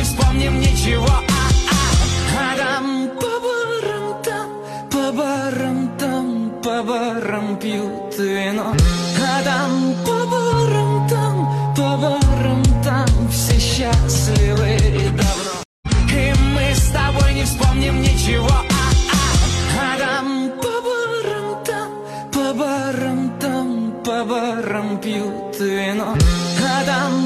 вспомним ничего. А там по барам там, по барам пьют вино. А там по барам там все счастливы давно. И мы с тобой не вспомним ничего. А там по барам там, по барам там, по барам пьют вино. А там